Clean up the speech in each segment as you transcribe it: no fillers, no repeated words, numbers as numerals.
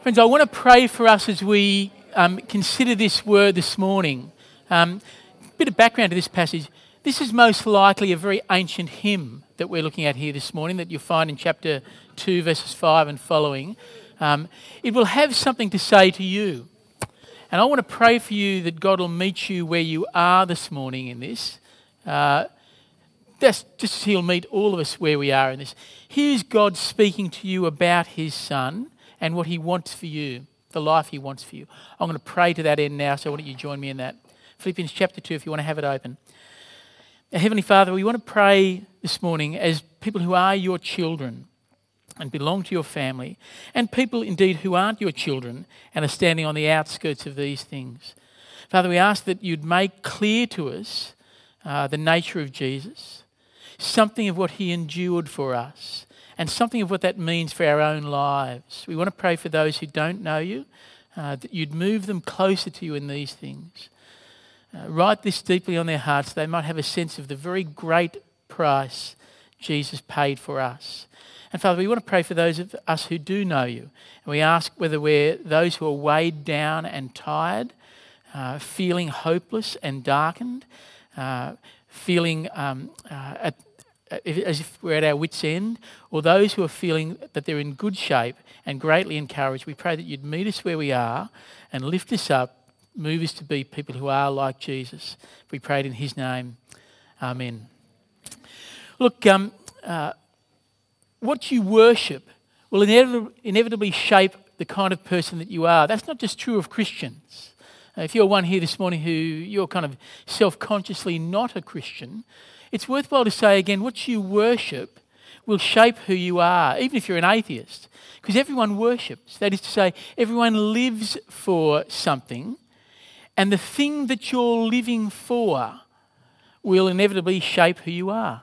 Friends, I want to pray for us as we consider this word this morning. A bit of background to this passage. This is most likely a very ancient hymn that we're looking at here this morning that you'll find in chapter 2, verses 5 and following. It will have something to say to you. And I want to pray for you that God will meet you where you are this morning in this. That's just as He'll meet all of us where we are in this. Here's God speaking to you about His Son and what He wants for you, the life He wants for you. I'm going to pray to that end now, so why don't you join me in that. Philippians chapter 2, if you want to have it open. Now, Heavenly Father, we want to pray this morning as people who are your children and belong to your family, and people indeed who aren't your children and are standing on the outskirts of these things. Father, we ask that you'd make clear to us the nature of Jesus, something of what He endured for us, and something of what that means for our own lives. We want to pray for those who don't know you, that you'd move them closer to you in these things. Write this deeply on their hearts so they might have a sense of the very great price Jesus paid for us. And Father, we want to pray for those of us who do know you. And we ask whether we're those who are weighed down and tired, feeling hopeless and darkened, feeling as if we're at our wits' end, or those who are feeling that they're in good shape and greatly encouraged. We pray that you'd meet us where we are and lift us up, move us to be people who are like Jesus. We prayed in His name. Amen. Look, what you worship will inevitably shape the kind of person that you are. That's not just true of Christians. If you're one here this morning who you're kind of self-consciously not a Christian, it's worthwhile to say again, what you worship will shape who you are, even if you're an atheist. Because everyone worships. That is to say, everyone lives for something, and the thing that you're living for will inevitably shape who you are.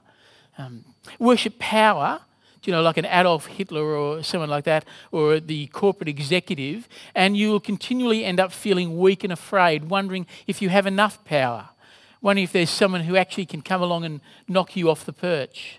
Worship power, like an Adolf Hitler or someone like that, or the corporate executive, and you will continually end up feeling weak and afraid, wondering if you have enough power, wondering if there's someone who actually can come along and knock you off the perch.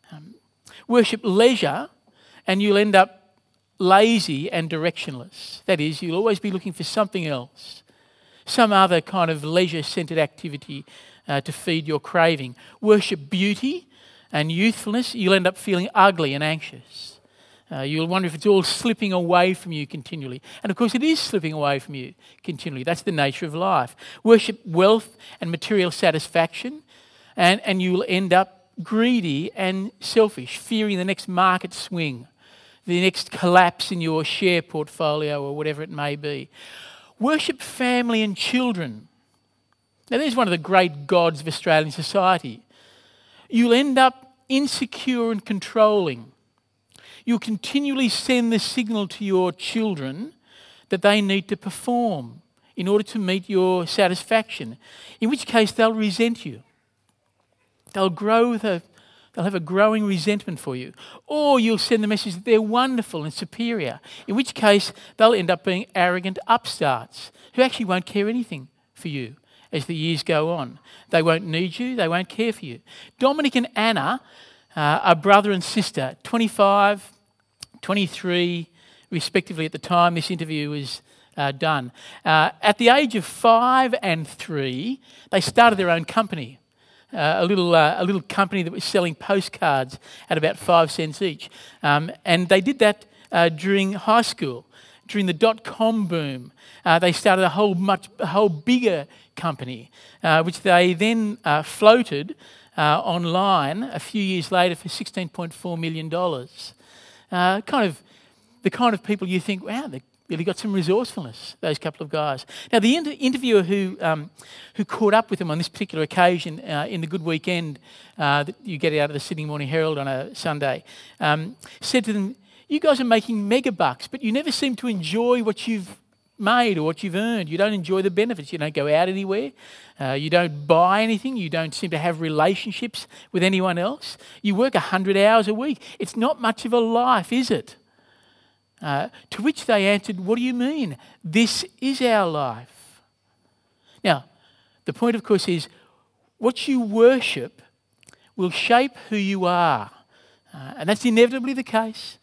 Worship leisure, and you'll end up lazy and directionless. That is, you'll always be looking for something else, some other kind of leisure-centred activity to feed your craving. Worship beauty and youthfulness, you'll end up feeling ugly and anxious. You'll wonder if it's all slipping away from you continually. And of course it is slipping away from you continually. That's the nature of life. Worship wealth and material satisfaction, and you'll end up greedy and selfish, fearing the next market swing, the next collapse in your share portfolio or whatever it may be. Worship family and children. Now there's one of the great gods of Australian society. You'll end up insecure and controlling. You'll continually send the signal to your children that they need to perform in order to meet your satisfaction, in which case they'll resent you. They'll have a growing resentment for you. Or you'll send the message that they're wonderful and superior, in which case they'll end up being arrogant upstarts who actually won't care anything for you as the years go on. They won't need you, they won't care for you. Dominic and Anna are brother and sister, 25, 23, respectively at the time this interview was done. At the age of 5 and 3, they started their own company. A little company that was selling postcards at about 5 cents each. And they did that during high school, during the dot-com boom. They started a whole bigger company, which they then floated online a few years later for $16.4 million. The kind of people you think, wow, they really got some resourcefulness, those couple of guys. Now, the interviewer who caught up with them on this particular occasion in the Good Weekend that you get out of the Sydney Morning Herald on a Sunday, said to them, you guys are making mega bucks, but you never seem to enjoy what you've made or what you've earned. You don't enjoy the benefits. You don't go out anywhere. You don't buy anything. You don't seem to have relationships with anyone else. You work 100 hours a week. It's not much of a life, is it? To which they answered, what do you mean? This is our life. Now, the point, of course, is what you worship will shape who you are. And that's inevitably the case.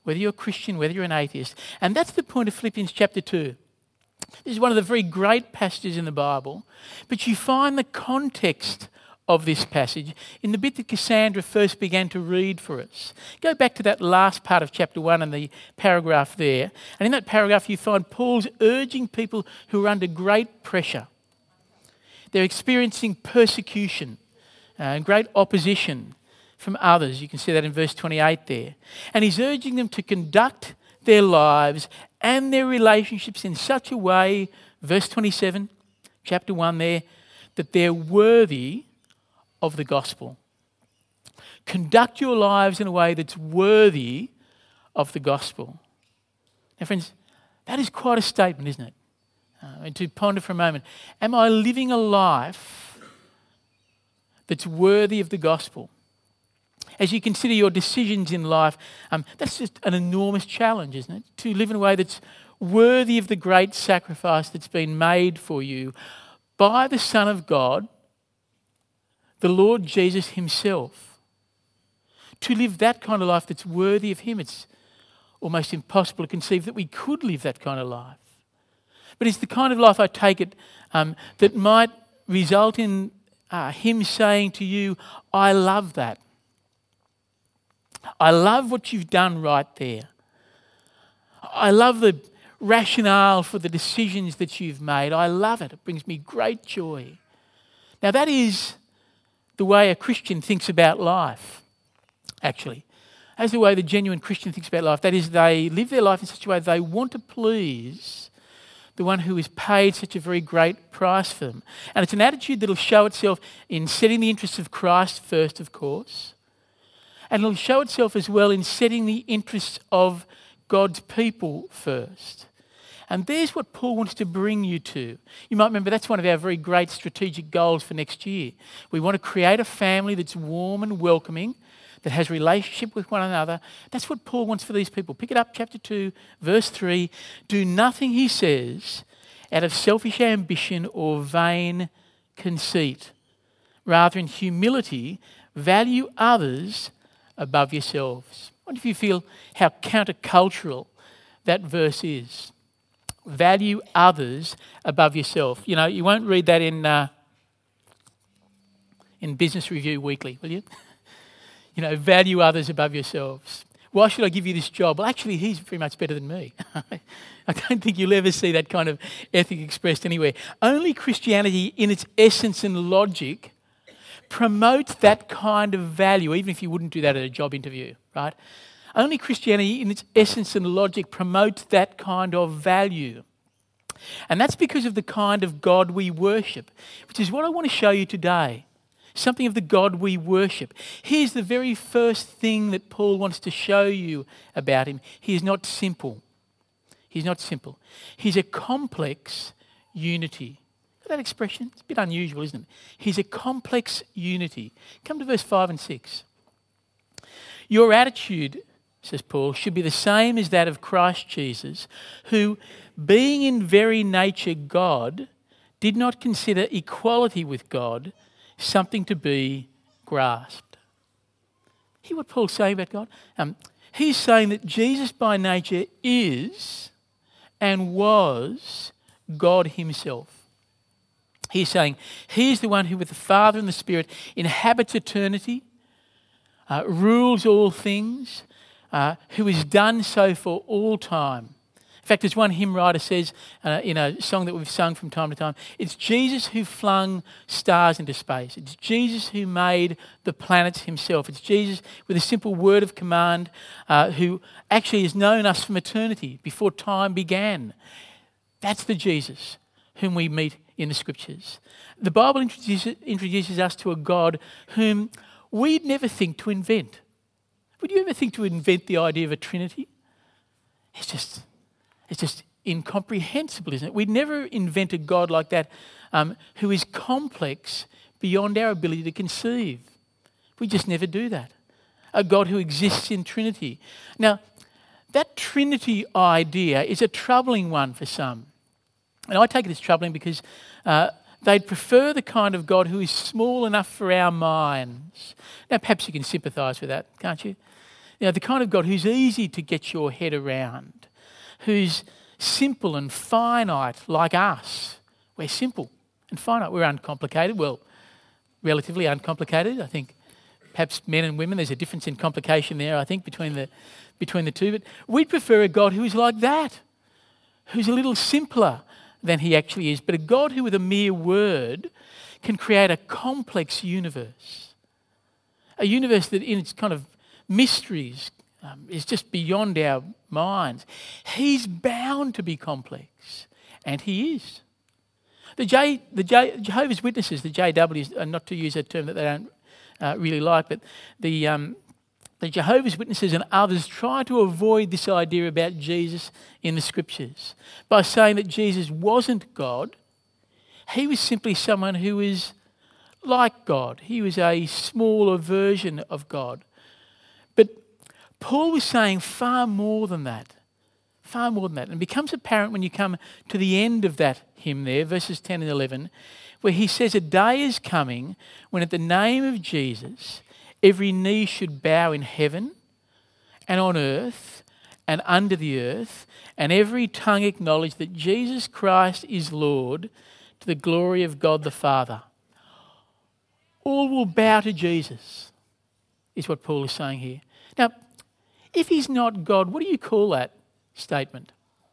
whether you're a Christian, whether you're an atheist. And that's the point of Philippians chapter 2. This is one of the very great passages in the Bible, but you find the context of this passage in the bit that Cassandra first began to read for us. Go back to that last part of chapter 1 and the paragraph there. And in that paragraph you find Paul's urging people who are under great pressure. They're experiencing persecution and great opposition from others. You can see that in verse 28 there. And he's urging them to conduct their lives and their relationships in such a way, verse 27, chapter 1 there, that they're worthy of the gospel. Conduct your lives in a way that's worthy of the gospel. Now, friends, that is quite a statement, isn't it? And to ponder for a moment, am I living a life that's worthy of the gospel? As you consider your decisions in life, that's just an enormous challenge, isn't it? To live in a way that's worthy of the great sacrifice that's been made for you by the Son of God, the Lord Jesus himself. To live that kind of life that's worthy of him, it's almost impossible to conceive that we could live that kind of life. But it's the kind of life, I take it, that might result in him saying to you, I love that. I love what you've done right there. I love the rationale for the decisions that you've made. I love it. It brings me great joy. Now that is the way a Christian thinks about life, actually. That's the way the genuine Christian thinks about life. That is, they live their life in such a way that they want to please the one who has paid such a very great price for them. And it's an attitude that will show itself in setting the interests of Christ first, of course. And it'll show itself as well in setting the interests of God's people first. And there's what Paul wants to bring you to. You might remember that's one of our very great strategic goals for next year. We want to create a family that's warm and welcoming, that has relationship with one another. That's what Paul wants for these people. Pick it up, chapter 2, verse 3. Do nothing, he says, out of selfish ambition or vain conceit. Rather, in humility, value others above yourselves. I wonder if you feel how countercultural that verse is. Value others above yourself. You know, you won't read that in Business Review Weekly, will you? You know, value others above yourselves. Why should I give you this job? Well, actually, he's pretty much better than me. I don't think you'll ever see that kind of ethic expressed anywhere. Only Christianity, in its essence and logic, promotes that kind of value, even if you wouldn't do that at a job interview, right? Only Christianity, in its essence and logic, promotes that kind of value. And that's because of the kind of God we worship, which is what I want to show you today. Something of the God we worship. Here's the very first thing that Paul wants to show you about him. He is not simple. He's not simple. He's a complex unity. Got that expression? It's a bit unusual, isn't it? He's a complex unity. Come to verse 5 and 6. Your attitude, says Paul, should be the same as that of Christ Jesus, who, being in very nature God, did not consider equality with God something to be grasped. Hear what Paul's saying about God? He's saying that Jesus by nature is and was God himself. He's saying he's the one who with the Father and the Spirit inhabits eternity, rules all things, who has done so for all time. In fact, as one hymn writer says in a song that we've sung from time to time, it's Jesus who flung stars into space. It's Jesus who made the planets himself. It's Jesus with a simple word of command who actually has known us from eternity, before time began. That's the Jesus whom we meet in the Scriptures. The Bible introduces us to a God whom we'd never think to invent. Would you ever think to invent the idea of a Trinity? It's just incomprehensible, isn't it? We'd never invent a God like that who is complex beyond our ability to conceive. We just never do that. A God who exists in Trinity. Now, that Trinity idea is a troubling one for some. And I take it as troubling because they'd prefer the kind of God who is small enough for our minds. Now, perhaps you can sympathise with that, can't you? The kind of God who's easy to get your head around, who's simple and finite like us. We're simple and finite. We're uncomplicated. Well, relatively uncomplicated. I think perhaps men and women, there's a difference in complication there, I think, between the two. But we'd prefer a God who is like that, who's a little simpler than he actually is, but a God who with a mere word can create a complex universe. A universe that in its kind of mysteries is just beyond our minds. He's bound to be complex, and he is. The Jehovah's Witnesses, the JWs, not to use a term that they don't really like, but the Jehovah's Witnesses and others try to avoid this idea about Jesus in the Scriptures by saying that Jesus wasn't God. He was simply someone who was like God. He was a smaller version of God. But Paul was saying far more than that. Far more than that. And it becomes apparent when you come to the end of that hymn there, verses 10 and 11, where he says, a day is coming when at the name of Jesus, every knee should bow in heaven and on earth and under the earth, and every tongue acknowledge that Jesus Christ is Lord, to the glory of God the Father. All will bow to Jesus, is what Paul is saying here. Now, if he's not God, what do you call that statement?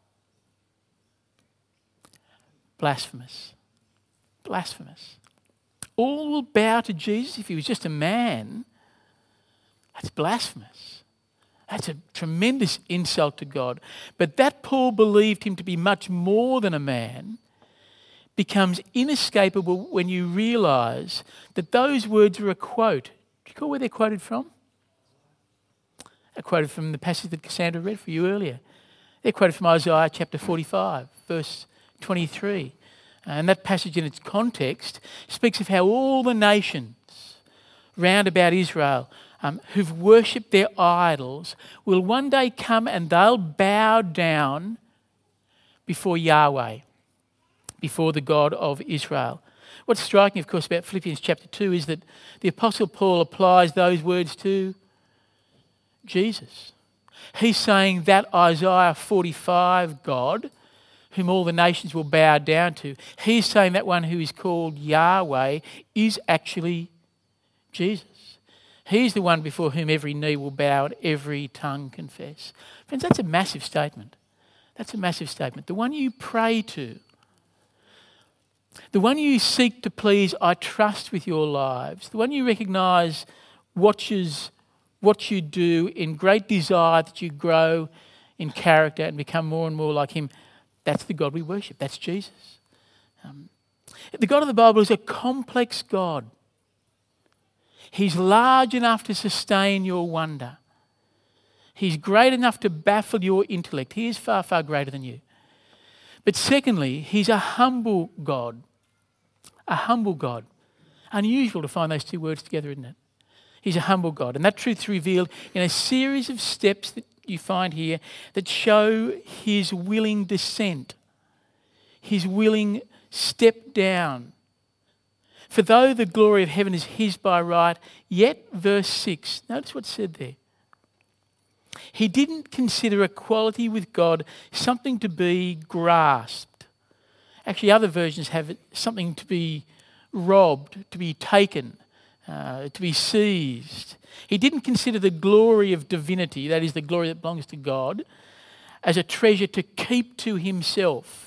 Blasphemous. Blasphemous. All will bow to Jesus. If he was just a man, that's blasphemous. That's a tremendous insult to God. But that Paul believed him to be much more than a man becomes inescapable when you realise that those words are a quote. Do you recall where they're quoted from? They're quoted from the passage that Cassandra read for you earlier. They're quoted from Isaiah chapter 45, verse 23. And that passage in its context speaks of how all the nations round about Israel who've worshipped their idols will one day come and they'll bow down before Yahweh, before the God of Israel. What's striking, of course, about Philippians chapter 2 is that the Apostle Paul applies those words to Jesus. He's saying that Isaiah 45 God, whom all the nations will bow down to, he's saying that one who is called Yahweh is actually Jesus. He's the one before whom every knee will bow and every tongue confess. Friends, that's a massive statement. That's a massive statement. The one you pray to, the one you seek to please, I trust with your lives, the one you recognise watches what you do in great desire that you grow in character and become more and more like him, that's the God we worship. That's Jesus. The God of the Bible is a complex God. He's large enough to sustain your wonder. He's great enough to baffle your intellect. He is far, far greater than you. But secondly, he's a humble God. A humble God. Unusual to find those two words together, isn't it? He's a humble God. And that truth is revealed in a series of steps that you find here that show his willing descent, his willing step down. For though the glory of heaven is his by right, yet, verse 6, notice what's said there. He didn't consider equality with God something to be grasped. Actually, other versions have it something to be robbed, to be taken, to be seized. He didn't consider the glory of divinity, that is the glory that belongs to God, as a treasure to keep to himself,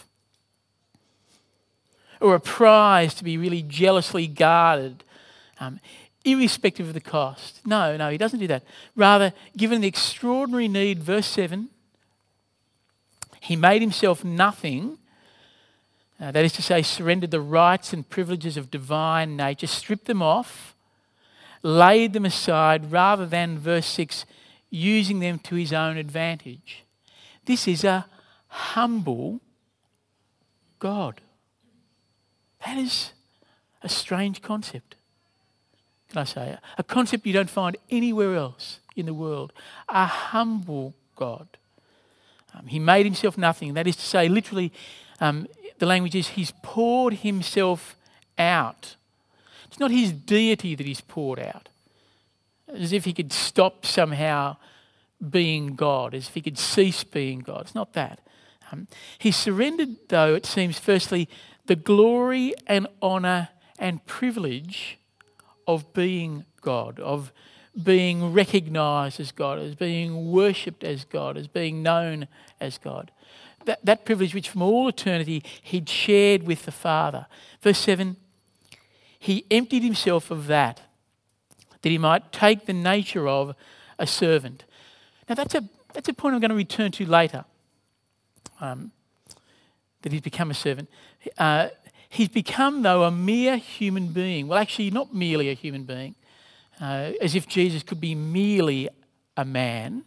or a prize to be really jealously guarded, irrespective of the cost. No, he doesn't do that. Rather, given the extraordinary need, verse 7, he made himself nothing, that is to say, surrendered the rights and privileges of divine nature, stripped them off, laid them aside, rather than, verse 6, using them to his own advantage. This is a humble God. That is a strange concept, can I say? A concept you don't find anywhere else in the world. A humble God. He made himself nothing. That is to say, literally, the language is he's poured himself out. It's not his deity that he's poured out, as if he could stop somehow being God, as if he could cease being God. It's not that. He surrendered, though, it seems, firstly, the glory and honour and privilege of being God, of being recognised as God, as being worshipped as God, as being known as God. That privilege which from all eternity he'd shared with the Father. Verse 7, he emptied himself of that he might take the nature of a servant. Now that's a point I'm going to return to later, that he's become a servant. He's become, though, a mere human being. Well, actually, not merely a human being, as if Jesus could be merely a man.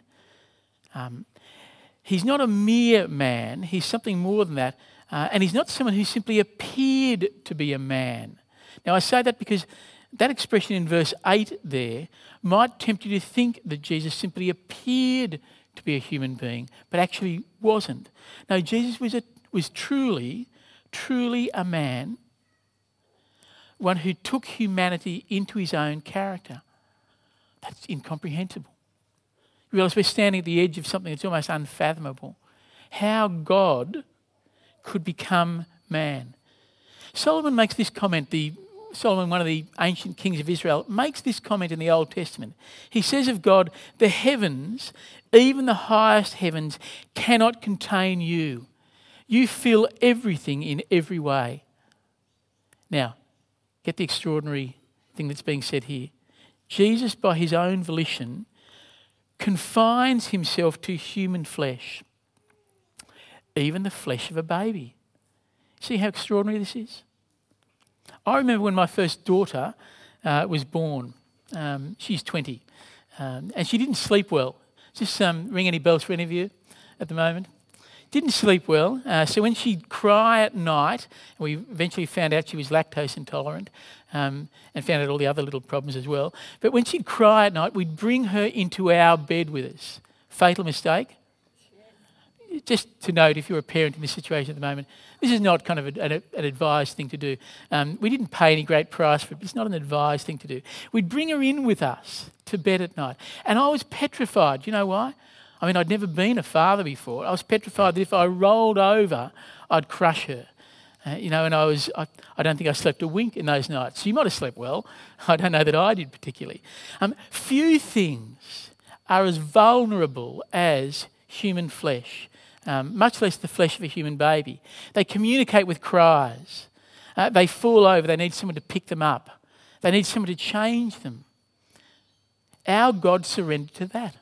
He's not a mere man. He's something more than that. And he's not someone who simply appeared to be a man. Now, I say that because that expression in verse 8 there might tempt you to think that Jesus simply appeared to be a human being, but actually wasn't. No, Jesus was truly a man, one who took humanity into his own character. That's incomprehensible. You realise we're standing at the edge of something that's almost unfathomable. How God could become man. Solomon makes this comment, Solomon, one of the ancient kings of Israel, makes this comment in the Old Testament. He says of God, the heavens, even the highest heavens, cannot contain you. You fill everything in every way. Now, get the extraordinary thing that's being said here. Jesus, by his own volition, confines himself to human flesh, even the flesh of a baby. See how extraordinary this is? I remember when my first daughter was born. She's 20, and she didn't sleep well. Just ring any bells for any of you at the moment? Didn't sleep well, so when she'd cry at night, we eventually found out she was lactose intolerant, and found out all the other little problems as well. But when she'd cry at night, we'd bring her into our bed with us. Fatal mistake? Just to note, if you're a parent in this situation at the moment, this is not kind of an advised thing to do. We didn't pay any great price for it, but it's not an advised thing to do. We'd bring her in with us to bed at night. And I was petrified. You know why? I mean, I'd never been a father before. I was petrified that if I rolled over, I'd crush her. And I don't think I slept a wink in those nights. She might have slept well. I don't know that I did particularly. Few things are as vulnerable as human flesh, much less the flesh of a human baby. They communicate with cries. They fall over. They need someone to pick them up. They need someone to change them. Our God surrendered to that.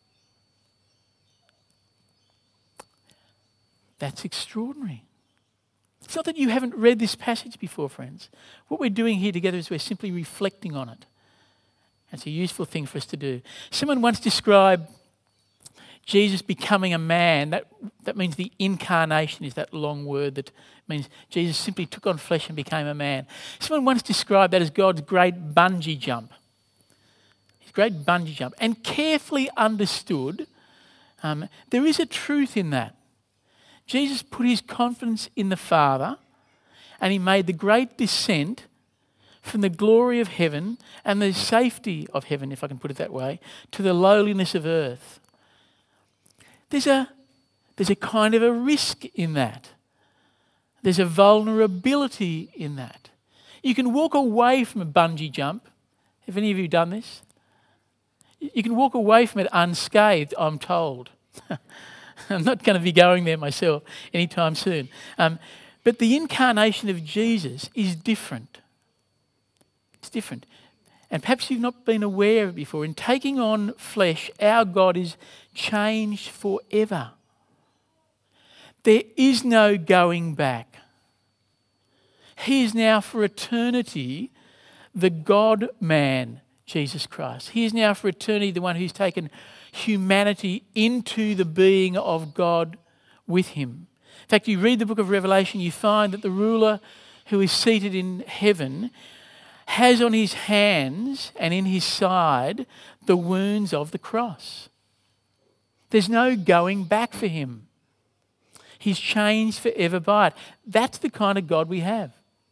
That's extraordinary. It's not that you haven't read this passage before, friends. What we're doing here together is we're simply reflecting on it. It's a useful thing for us to do. Someone once described Jesus becoming a man. That means the incarnation is that long word that means Jesus simply took on flesh and became a man. Someone once described that as God's great bungee jump. His great bungee jump. And carefully understood, there is a truth in that. Jesus put his confidence in the Father, and he made the great descent from the glory of heaven and the safety of heaven, if I can put it that way, to the lowliness of earth. There's a kind of a risk in that. There's a vulnerability in that. You can walk away from a bungee jump. Have any of you done this? You can walk away from it unscathed, I'm told. I'm not going to be going there myself anytime soon. But the incarnation of Jesus is different. It's different. And perhaps you've not been aware of it before. In taking on flesh, our God is changed forever. There is no going back. He is now for eternity the God-man, Jesus Christ. He is now for eternity the one who's taken humanity into the being of God with him. In fact, you read the book of Revelation, you find that the ruler who is seated in heaven has on his hands and in his side the wounds of the cross. There's no going back for him. He's changed forever by it. That's the kind of God we have.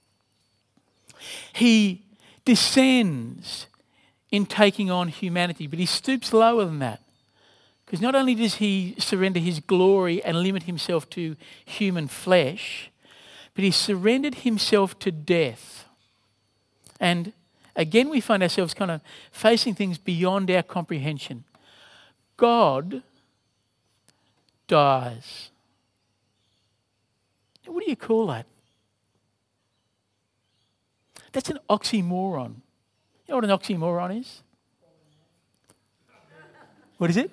He descends in taking on humanity, but he stoops lower than that, Because not only does he surrender his glory and limit himself to human flesh, but he surrendered himself to death. And again, we find ourselves kind of facing things beyond our comprehension. God dies. What do you call that? That's an oxymoron. You know what an oxymoron is? What is it?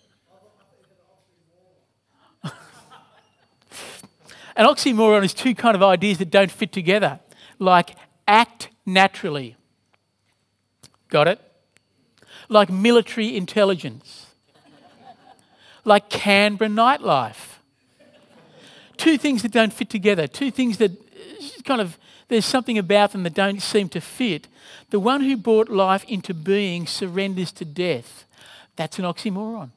An oxymoron is two kind of ideas that don't fit together, like act naturally. Got it? Like military intelligence. Like Canberra nightlife. Two things that don't fit together, two things that kind of, there's something about them that don't seem to fit. The one who brought life into being surrenders to death. That's an oxymoron.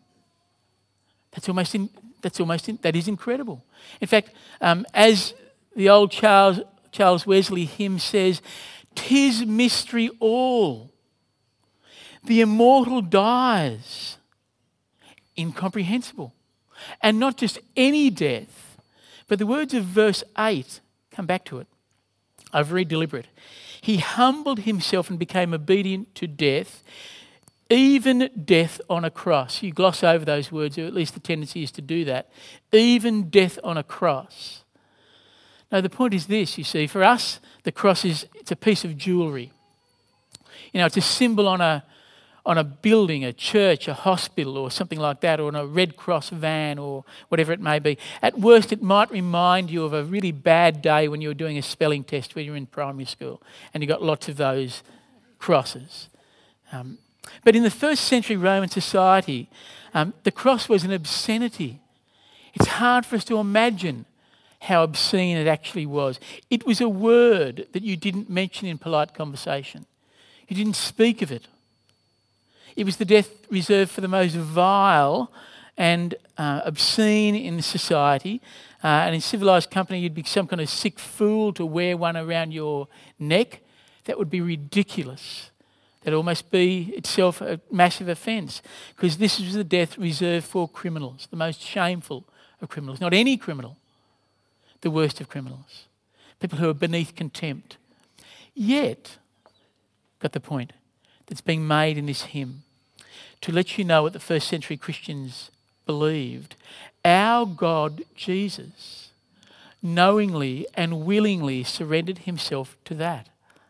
That is incredible. In fact, as the old Charles Wesley hymn says, "'Tis mystery all. The immortal dies." Incomprehensible. And not just any death, but the words of verse 8, come back to it, are very deliberate. He humbled himself and became obedient to death, even death on a cross. You gloss over those words, or at least the tendency is to do that. Even death on a cross. Now the point is this, you see, for us, the cross it's a piece of jewellery. You know, it's a symbol on a building, a church, a hospital or something like that, or on a Red Cross van or whatever it may be. At worst, it might remind you of a really bad day when you were doing a spelling test when you were in primary school and you got lots of those crosses. But in the first century Roman society, the cross was an obscenity. It's hard for us to imagine how obscene it actually was. It was a word that you didn't mention in polite conversation. You didn't speak of it. It was the death reserved for the most vile and obscene in society. And in civilised company, you'd be some kind of sick fool to wear one around your neck. That would be ridiculous. That'd almost be itself a massive offence, because this was the death reserved for criminals, the most shameful of criminals. Not any criminal, the worst of criminals. People who are beneath contempt. Yet, got the point that's being made in this hymn, to let you know what the first century Christians believed. Our God, Jesus, knowingly and willingly surrendered himself to that.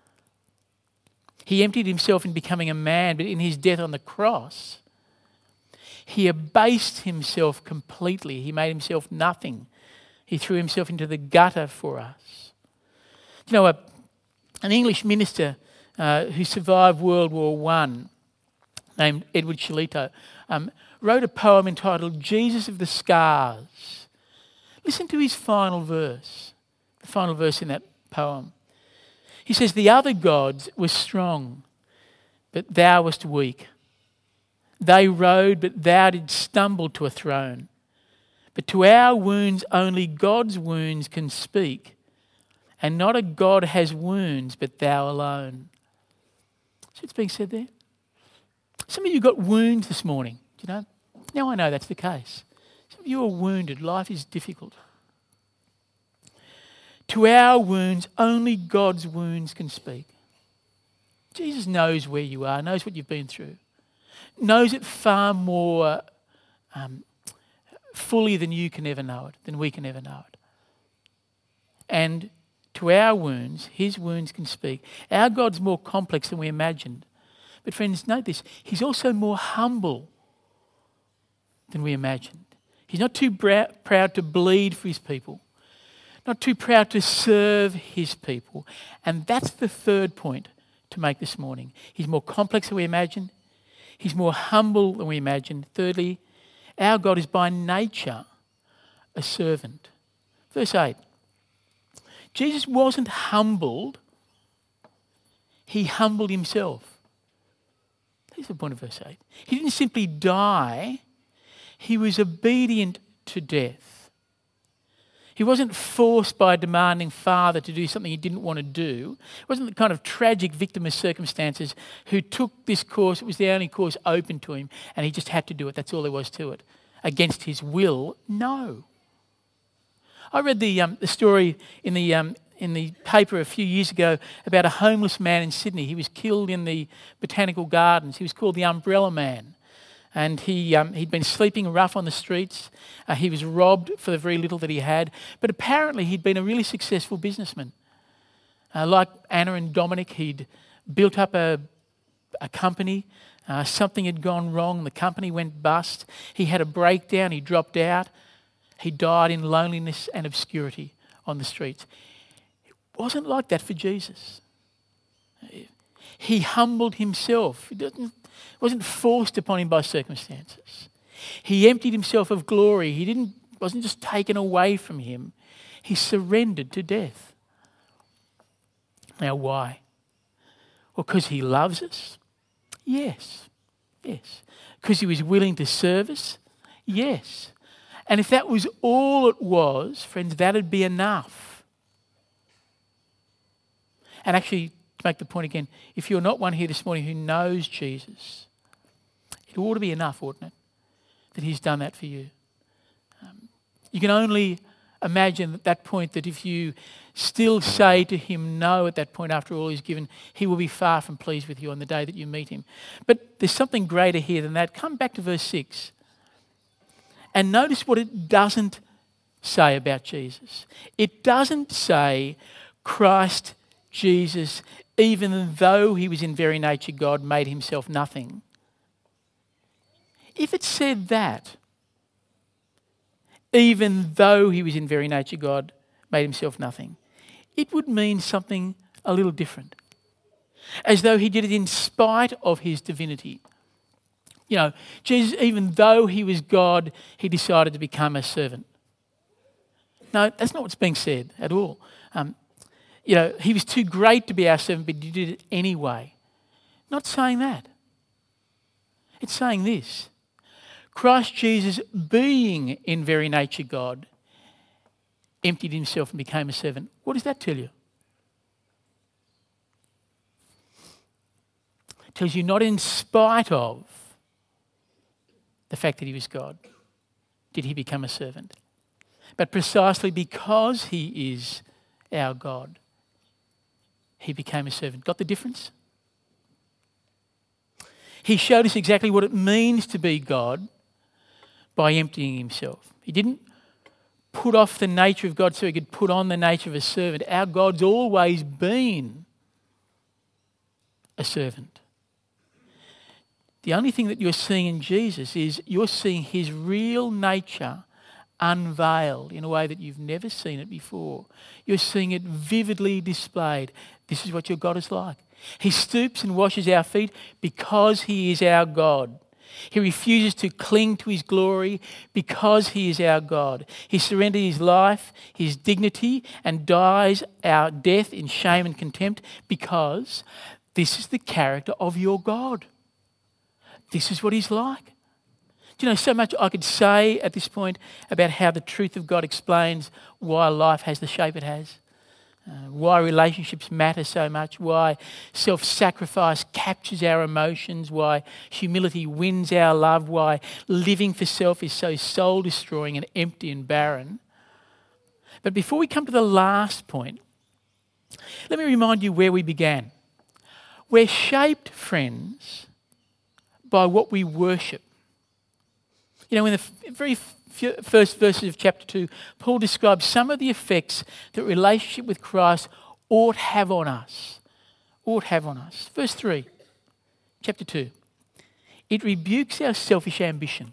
He emptied himself in becoming a man, but in his death on the cross, he abased himself completely. He made himself nothing. He threw himself into the gutter for us. You know, an English minister who survived World War I, named Edward Shillito, wrote a poem entitled Jesus of the Scars. Listen to his final verse, the final verse in that poem. He says, "The other gods were strong, but thou wast weak. They rode, but thou didst stumble to a throne. But to our wounds only God's wounds can speak, and not a God has wounds but thou alone." See what's being said there? Some of you got wounds this morning, do you know? Now I know that's the case. Some of you are wounded. Life is difficult. To our wounds, only God's wounds can speak. Jesus knows where you are, knows what you've been through, knows it far more fully than you can ever know it, than we can ever know it. And to our wounds, his wounds can speak. Our God's more complex than we imagined. But friends, note this, he's also more humble than we imagined. He's not too proud to bleed for his people, not too proud to serve his people. And that's the third point to make this morning. He's more complex than we imagined. He's more humble than we imagined. Thirdly, our God is by nature a servant. Verse 8. Jesus wasn't humbled. He humbled himself. Here's the point of verse 8. He didn't simply die. He was obedient to death. He wasn't forced by a demanding father to do something he didn't want to do. He wasn't the kind of tragic victim of circumstances who took this course. It was the only course open to him and he just had to do it. That's all there was to it. Against his will, no. I read the story in the paper a few years ago about a homeless man in Sydney. He was killed in the Botanical Gardens. He was called the Umbrella Man. And he'd been sleeping rough on the streets. He was robbed for the very little that he had. But apparently he'd been a really successful businessman. Like Anna and Dominic, he'd built up a company. Something had gone wrong. The company went bust. He had a breakdown. He dropped out. He died in loneliness and obscurity on the streets. It wasn't like that for Jesus. He humbled himself. It wasn't forced upon him by circumstances. He emptied himself of glory. He wasn't just taken away from him. He surrendered to death. Now why? Well, because he loves us? Yes. Yes. Because he was willing to serve us? Yes. And if that was all it was, friends, that'd be enough. And actually, to make the point again, if you're not one here this morning who knows Jesus, it ought to be enough, oughtn't it, that he's done that for you. You can only imagine at that point that if you still say to him no at that point after all he's given, he will be far from pleased with you on the day that you meet him. But there's something greater here than that. Come back to verse 6. And notice what it doesn't say about Jesus. It doesn't say Christ Jesus, even though he was in very nature God, made himself nothing. If it said that, even though he was in very nature God, made himself nothing, it would mean something a little different. As though he did it in spite of his divinity. You know, Jesus, even though he was God, he decided to become a servant. No, that's not what's being said at all. He was too great to be our servant, but he did it anyway. Not saying that. It's saying this. Christ Jesus, being in very nature God, emptied himself and became a servant. What does that tell you? It tells you not in spite of the fact that he was God did he become a servant, but precisely because he is our God, he became a servant. Got the difference? He showed us exactly what it means to be God by emptying himself. He didn't put off the nature of God so he could put on the nature of a servant. Our God's always been a servant. The only thing that you're seeing in Jesus is you're seeing his real nature unveiled in a way that you've never seen it before. You're seeing it vividly displayed. This is what your God is like. He stoops and washes our feet because he is our God. He refuses to cling to his glory because he is our God. He surrendered his life, his dignity, and dies our death in shame and contempt because this is the character of your God. This is what he's like. Do you know, so much I could say at this point about how the truth of God explains why life has the shape it has, why relationships matter so much, why self-sacrifice captures our emotions, why humility wins our love, why living for self is so soul-destroying and empty and barren. But before we come to the last point, let me remind you where we began. We're shaped, friends, by what we worship. You know, in the very first verses of chapter 2, Paul describes some of the effects that relationship with Christ ought have on us. Ought have on us. Verse 3, chapter 2. It rebukes our selfish ambition.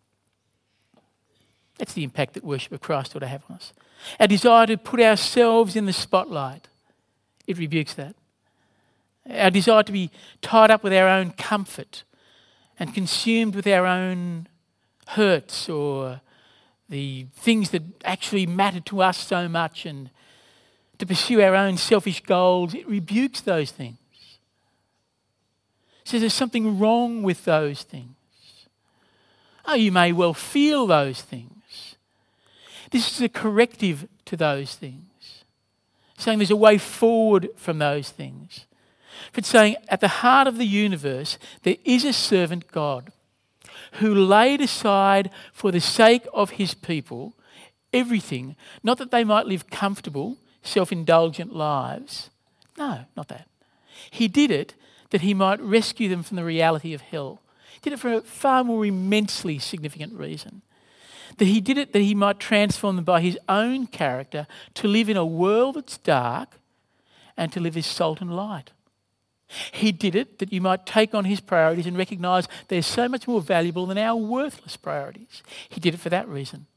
That's the impact that worship of Christ ought to have on us. Our desire to put ourselves in the spotlight. It rebukes that. Our desire to be tied up with our own comfort and consumed with our own hurts or the things that actually matter to us so much and to pursue our own selfish goals, it rebukes those things. It says there's something wrong with those things. Oh, you may well feel those things. this is a corrective to those things, saying there's a way forward from those things. But saying at the heart of the universe, there is a servant God who laid aside for the sake of his people everything, not that they might live comfortable, self-indulgent lives. No, not that. He did it that he might rescue them from the reality of hell. He did it for a far more immensely significant reason. That he did it that he might transform them by his own character to live in a world that's dark and to live as salt and light. He did it that you might take on his priorities and recognise they're so much more valuable than our worthless priorities. He did it for that reason.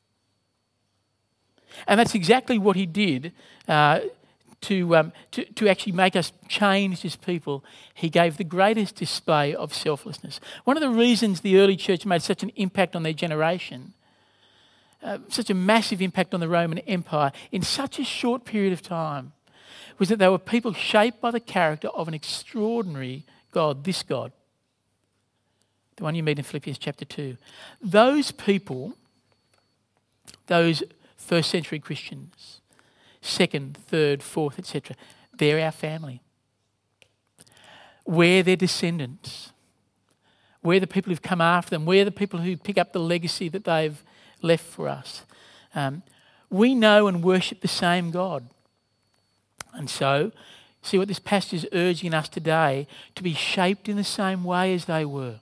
And that's exactly what he did to actually make us change as people. He gave the greatest display of selflessness. One of the reasons the early church made such an impact on their generation, such a massive impact on the Roman Empire in such a short period of time, was that they were people shaped by the character of an extraordinary God, this God, the one you meet in Philippians chapter 2. Those people, those first century Christians, second, third, fourth, etc., they're our family. We're their descendants. We're the people who've come after them. We're the people who pick up the legacy that they've left for us. We know and worship the same God. And so, see what this passage is urging us today, to be shaped in the same way as they were.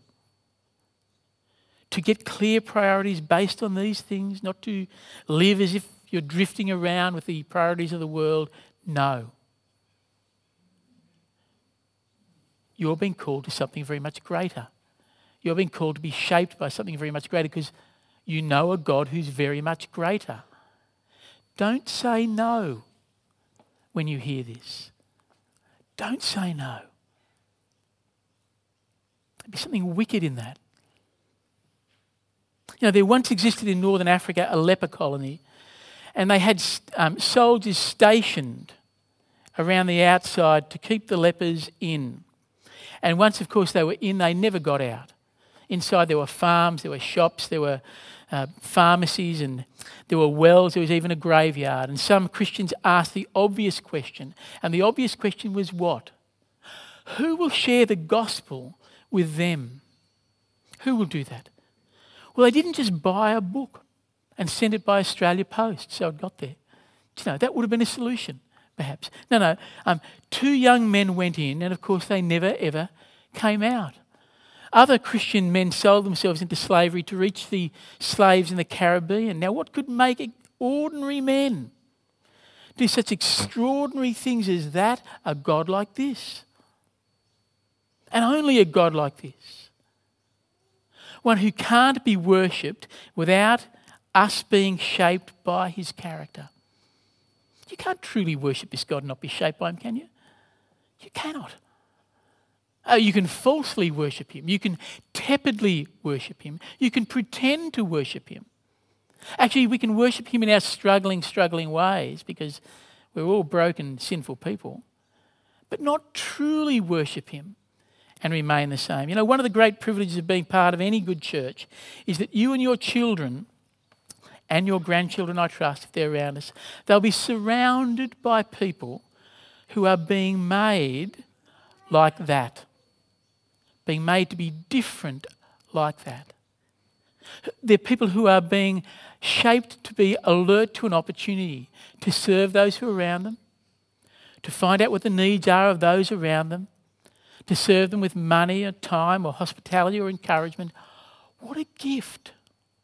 To get clear priorities based on these things, not to live as if you're drifting around with the priorities of the world. No. You're being called to something very much greater. You're being called to be shaped by something very much greater because you know a God who's very much greater. Don't say no when you hear this. Don't say no. There'd be something wicked in that. You know, there once existed in northern Africa a leper colony, and they had soldiers stationed around the outside to keep the lepers in. And once, of course, they were in, they never got out. Inside there were farms, there were shops, there were pharmacies, and there were wells, there was even a graveyard. And some Christians asked the obvious question, and the obvious question was what? Who will share the gospel with them? Who will do that? Well, they didn't just buy a book and send it by Australia Post so it got there. Do you know, that would have been a solution, perhaps. No. 2 young men went in, and of course they never, ever came out. Other Christian men sold themselves into slavery to reach the slaves in the Caribbean. Now, what could make ordinary men do such extraordinary things as that? A God like this. And only a God like this. One who can't be worshipped without us being shaped by his character. You can't truly worship this God and not be shaped by him, can you? You cannot. You can falsely worship him. You can tepidly worship him. You can pretend to worship him. Actually, we can worship him in our struggling ways because we're all broken, sinful people, but not truly worship him and remain the same. You know, one of the great privileges of being part of any good church is that you and your children and your grandchildren, I trust, if they're around us, they'll be surrounded by people who are being made like that. Being made to be different like that. They're people who are being shaped to be alert to an opportunity to serve those who are around them, to find out what the needs are of those around them, to serve them with money or time or hospitality or encouragement. What a gift.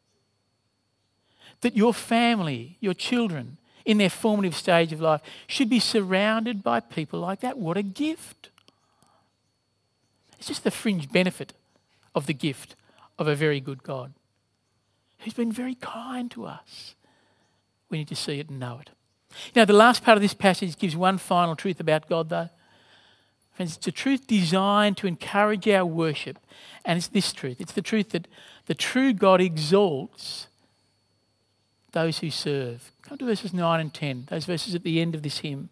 That your family, your children, in their formative stage of life, should be surrounded by people like that. What a gift. It's just the fringe benefit of the gift of a very good God who's been very kind to us. We need to see it and know it. You know, the last part of this passage gives one final truth about God, though. Friends, it's a truth designed to encourage our worship, and it's this truth. It's the truth that the true God exalts those who serve. Come to verses 9 and 10, those verses at the end of this hymn.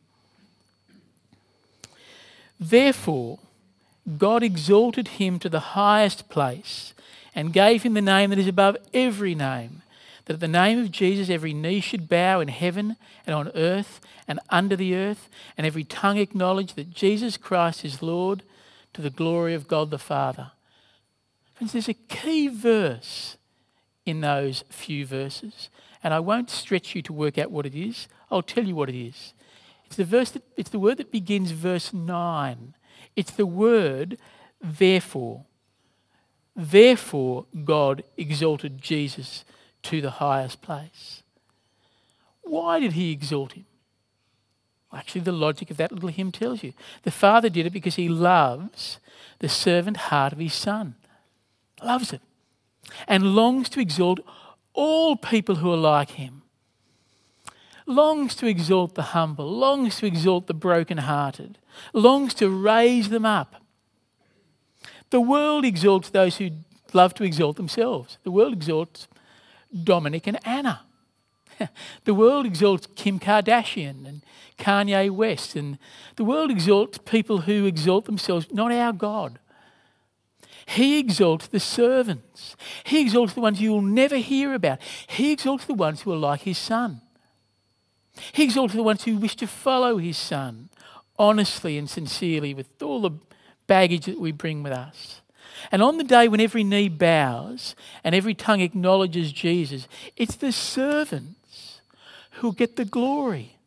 Therefore, God exalted him to the highest place and gave him the name that is above every name, that at the name of Jesus every knee should bow in heaven and on earth and under the earth, and every tongue acknowledge that Jesus Christ is Lord, to the glory of God the Father. Friends, there's a key verse in those few verses, and I won't stretch you to work out what it is. I'll tell you what it is. It's the word that begins verse 9. It's the word therefore. Therefore God exalted Jesus to the highest place. Why did he exalt him? Well, actually, the logic of that little hymn tells you. The Father did it because he loves the servant heart of his Son. Loves it. And longs to exalt all people who are like him. Longs to exalt the humble. Longs to exalt the brokenhearted. Longs to raise them up. The world exalts those who love to exalt themselves. The world exalts Dominic and Anna. The world exalts Kim Kardashian and Kanye West. And the world exalts people who exalt themselves, not our God. He exalts the servants. He exalts the ones you will never hear about. He exalts the ones who are like his Son. He exalts the ones who wish to follow his Son honestly and sincerely with all the baggage that we bring with us. And on the day when every knee bows and every tongue acknowledges Jesus, it's the servants who'll get the glory.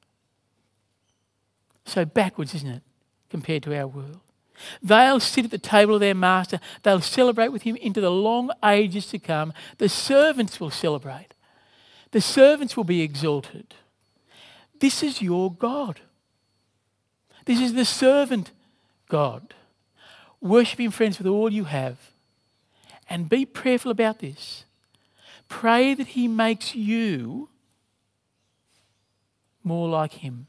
So backwards, isn't it, compared to our world? They'll sit at the table of their master. They'll celebrate with him into the long ages to come. The servants will celebrate. The servants will be exalted. This is your God. This is the servant God. Worship him, friends, with all you have. And be prayerful about this. Pray that he makes you more like him.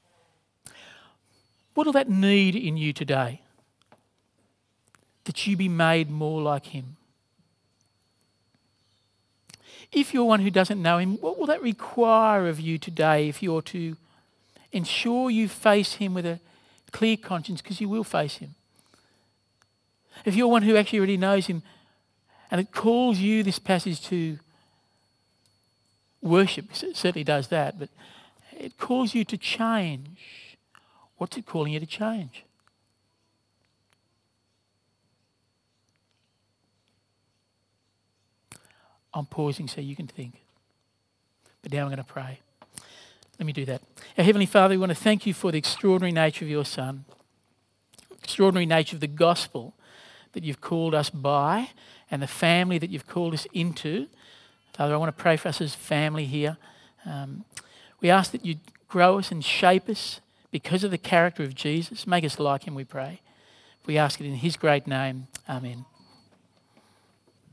What will that need in you today? That you be made more like him. If you're one who doesn't know him, what will that require of you today if you're to ensure you face him with a clear conscience, because you will face him? If you're one who actually already knows him, and it calls you, this passage, to worship, it certainly does that, but it calls you to change. What's it calling you to change? I'm pausing so you can think. But now I'm going to pray. Let me do that. Our Heavenly Father, we want to thank you for the extraordinary nature of your Son, extraordinary nature of the gospel that you've called us by, and the family that you've called us into. Father, I want to pray for us as family here. We ask that you grow us and shape us because of the character of Jesus. Make us like him, we pray. We ask it in his great name. Amen.